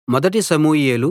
మొదటి సమూయేలు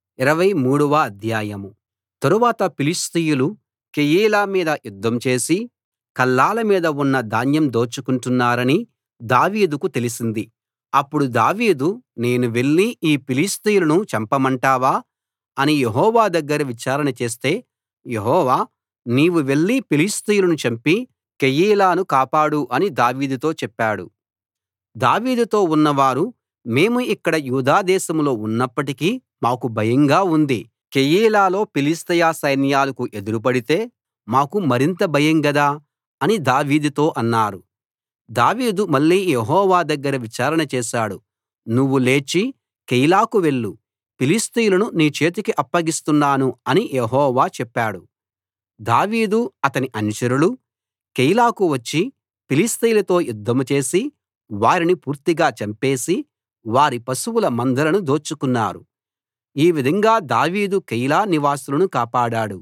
23వ అధ్యాయం. తరువాత ఫిలిష్తీయులు కెయీలా మీద యుద్ధం చేసి కళ్ళాల మీద ఉన్న ధాన్యం దోచుకుంటున్నారని దావీదుకు తెలిసింది. అప్పుడు దావీదు, నేను వెళ్లి ఈ ఫిలిష్తీయులను చంపమంటావా అని యెహోవా దగ్గర విచారణ చేస్తే, యెహోవా, నీవు వెళ్లి ఫిలిష్తీయులను చంపి కెయీలాను కాపాడు అని దావీదుతో చెప్పాడు. దావీదుతో ఉన్నవారు, మేము ఇక్కడ యూదా దేశంలో ఉన్నప్పటికీ మాకు భయంగా ఉంది. కెయీలాలో ఫిలిష్తీయ సైన్యాలకు ఎదురుపడితే మాకు మరింత భయం గదా అని దావీదుతో అన్నారు. దావీదు మళ్ళీ యెహోవా దగ్గర విచారణ చేశాడు. నువ్వు లేచి కెయీలాకు వెళ్ళు, ఫిలిష్తీయులను నీ చేతికి అప్పగిస్తున్నాను అని యెహోవా చెప్పాడు. దావీదు అతని అనుచరులు కెయీలాకు వచ్చి ఫిలిష్తీయులతో యుద్ధం చేసి వారిని పూర్తిగా చంపేసి వారి పశువుల మందలను దోచుకున్నారు. ఈ విధంగా దావీదు కెయీలా నివాసులను కాపాడాడు.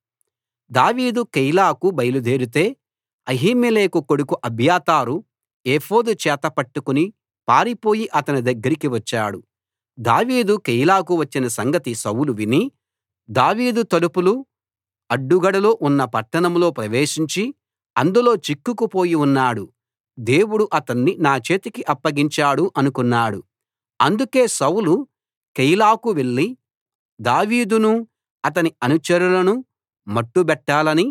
దావీదు కెయీలాకు బయలుదేరితే అహీమెలెకు కొడుకు అబ్యాతారు ఏఫోదు చేత పట్టుకుని పారిపోయి అతని దగ్గరికి వచ్చాడు. దావీదు కెయీలాకు వచ్చిన సంగతి సౌలు విని, దావీదు తలుపులు అడ్డుగడలు ఉన్న పట్టణంలో ప్రవేశించి అందులో చిక్కుకుపోయి ఉన్నాడు, దేవుడు అతన్ని నా చేతికి అప్పగించాడు అనుకున్నాడు. అందుకే సౌలు కెయీలాకు వెళ్లి దావీదును అతని అనుచరులను మట్టుబెట్టాలని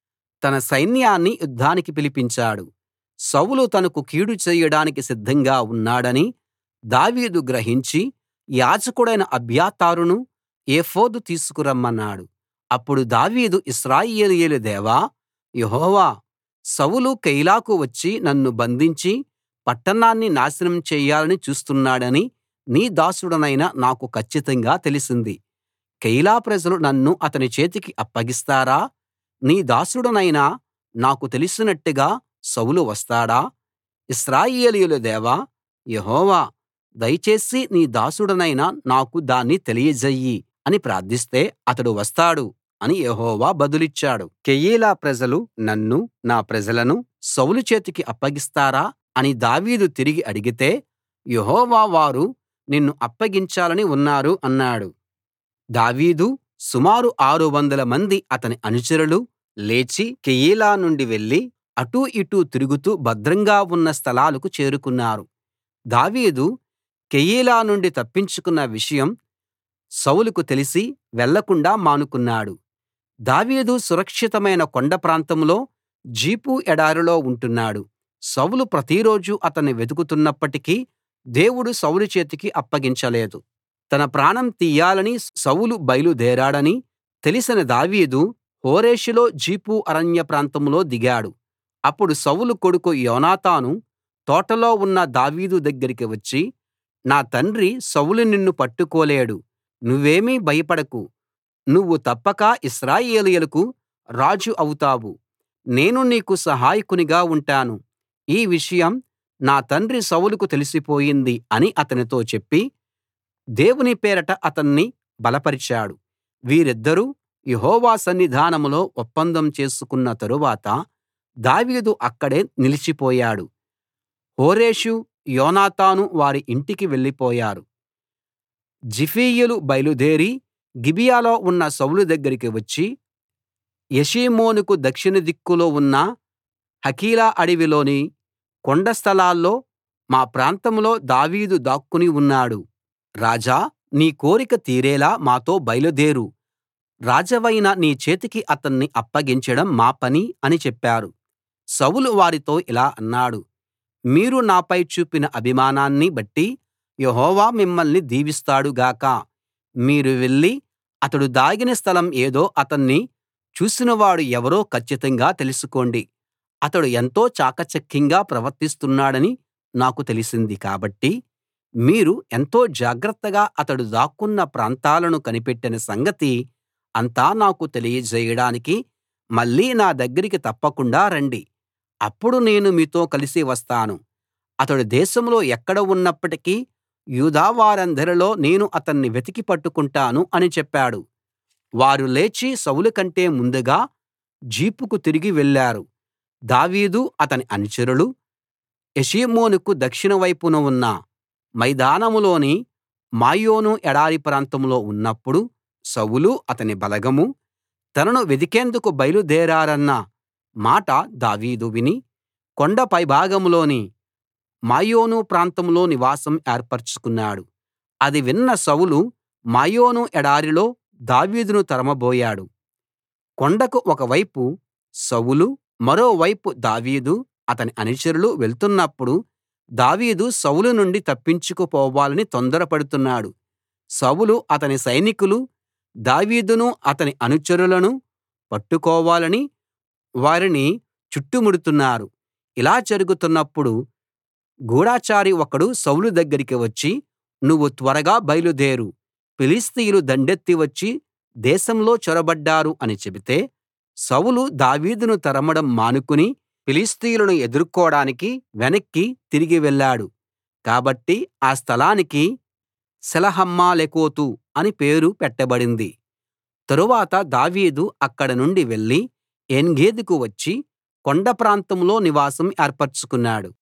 తన సైన్యాన్ని యుద్ధానికి పిలిపించాడు. సౌలు తనకు కీడు చేయడానికి సిద్ధంగా ఉన్నాడని దావీదు గ్రహించి యాజకుడైన అబ్యాతారును ఏఫోదు తీసుకురమ్మన్నాడు. అప్పుడు దావీదు, ఇశ్రాయేలీయుల దేవా యెహోవా, సౌలు కెయీలాకు వచ్చి నన్ను బంధించి పట్టణాన్ని నాశనం చెయ్యాలని చూస్తున్నాడని నీ దాసుడనైన నాకు కచ్చితంగా తెలిసింది. కెయీలా ప్రజలు నన్ను అతని చేతికి అప్పగిస్తారా? నీ దాసుడనైన నాకు తెలిసినట్టుగా సౌలు వస్తాడా? ఇశ్రాయేలీయుల దేవా యెహోవా, దయచేసి నీ దాసుడనైన నాకు దాన్ని తెలియజెయ్యి అని ప్రార్థిస్తే అతడు వస్తాడు అని యెహోవా బదులిచ్చాడు. కెయీలా ప్రజలు నన్ను, నా ప్రజలను సౌలు చేతికి అప్పగిస్తారా అని దావీదు తిరిగి అడిగితే, యెహోవా, వారు నిన్ను అప్పగించాలని ఉన్నారు అన్నాడు. దావీదు సుమారు 600 మంది అతని అనుచరులు లేచి కెయీలా నుండి వెళ్లి అటూ ఇటూ తిరుగుతూ భద్రంగా ఉన్న స్థలాలకు చేరుకున్నారు. దావీదు కెయీలా నుండి తప్పించుకున్న విషయం సౌలుకు తెలిసి వెళ్ళకుండా మానుకున్నాడు. దావీదు సురక్షితమైన కొండ ప్రాంతంలో జీఫు ఎడారిలో ఉంటున్నాడు. సౌలు ప్రతిరోజూ అతన్ని వెతుకుతున్నప్పటికీ దేవుడు సౌలు చేతికి అప్పగించలేదు. తన ప్రాణం తీయాలని సౌలు బయలుదేరాడని తెలిసిన దావీదు హోరేషులో జీఫు అరణ్య ప్రాంతంలో దిగాడు. అప్పుడు సౌలు కొడుకు యోనాతాను తోటలో ఉన్న దావీదు దగ్గరికి వచ్చి, నా తండ్రి సౌలు నిన్ను పట్టుకోలేడు, నువ్వేమీ భయపడకు, నువ్వు తప్పక ఇశ్రాయేలీయులకు రాజు అవుతావు, నేను నీకు సహాయకునిగా ఉంటాను, ఈ విషయం నా తండ్రి సౌలుకు తెలిసిపోయింది అని అతనితో చెప్పి దేవుని పేరట అతన్ని బలపరిచాడు. వీరిద్దరూ యెహోవా సన్నిధానంలో ఒప్పందం చేసుకున్న తరువాత దావీదు అక్కడే నిలిచిపోయాడు. హోరేషు, యోనాతాను వారి ఇంటికి వెళ్ళిపోయారు. జిఫీయులు బయలుదేరి గిబియాలో ఉన్న సౌలు దగ్గరికి వచ్చి, యెషీమోనుకు దక్షిణ దిక్కులో ఉన్న హకీలా అడవిలోని కొండ స్థలాల్లో మా ప్రాంతంలో దావీదు దాక్కుని ఉన్నాడు. రాజా, నీ కోరిక తీరేలా మాతో బయలుదేరు, రాజవైన నీ చేతికి అతన్ని అప్పగించడం మా పని అని చెప్పారు. సౌలు వారితో ఇలా అన్నాడు, మీరు నాపై చూపిన అభిమానాన్ని బట్టి యెహోవా మిమ్మల్ని దీవిస్తాడు గాక. మీరు వెళ్లి అతడు దాగిన స్థలం ఏదో, అతన్ని చూసినవాడు ఎవరో కచ్చితంగా తెలుసుకోండి. అతడు ఎంతో చాకచక్యంగా ప్రవర్తిస్తున్నాడని నాకు తెలిసింది కాబట్టి మీరు ఎంతో జాగ్రత్తగా అతడు దాక్కున్న ప్రాంతాలను కనిపెట్టిన సంగతి అంతా నాకు తెలియజేయడానికి మళ్ళీ నా దగ్గరికి తప్పకుండా రండి. అప్పుడు నేను మీతో కలిసి వస్తాను. అతడు దేశంలో ఎక్కడ ఉన్నప్పటికీ యూదా వారందరిలో నేను అతన్ని వెతికి పట్టుకుంటాను అని చెప్పాడు. వారు లేచి సౌలు కంటే ముందుగా జీఫుకు తిరిగి వెళ్ళారు. దావీదు అతని అనుచరులు యెషీమోనుకు దక్షిణ వైపున ఉన్న మైదానంలోని మాయోను ఎడారి ప్రాంతంలో ఉన్నప్పుడు సౌలు అతని బలగమూ తనను వెదికేందుకు బయలుదేరారన్న మాట దావీదు విని కొండ పైభాగంలోని మాయోను ప్రాంతంలో నివాసం ఏర్పరచుకున్నాడు. అది విన్న సౌలు మాయోను ఎడారిలో దావీదును తరమబోయాడు. కొండకు ఒక వైపు సౌలు, మరోవైపు దావీదు అతని అనుచరులు వెళ్తున్నప్పుడు దావీదు సౌలు నుండి తప్పించుకుపోవాలని తొందరపడుతున్నాడు. సౌలు అతని సైనికులు దావీదును అతని అనుచరులను పట్టుకోవాలని వారిని చుట్టుముడుతున్నారు. ఇలా జరుగుతున్నప్పుడు గూఢచారి ఒకడు సౌలు దగ్గరికి వచ్చి, నువ్వు త్వరగా బయలుదేరు, ఫిలిష్తీయులు దండెత్తి వచ్చి దేశంలో చొరబడ్డారు అని చెబితే సౌలు దావీదును తరమడం మానుకుని ఫిలిష్తీయులను ఎదుర్కోడానికి వెనక్కి తిరిగి వెళ్ళాడు. కాబట్టి ఆ స్థలానికి సెలహమ్మలెకోతు అని పేరు పెట్టబడింది. తరువాత దావీదు అక్కడ నుండి వెళ్లి ఏన్గెదీకి వచ్చి కొండ ప్రాంతంలో నివాసం ఏర్పరచుకున్నాడు.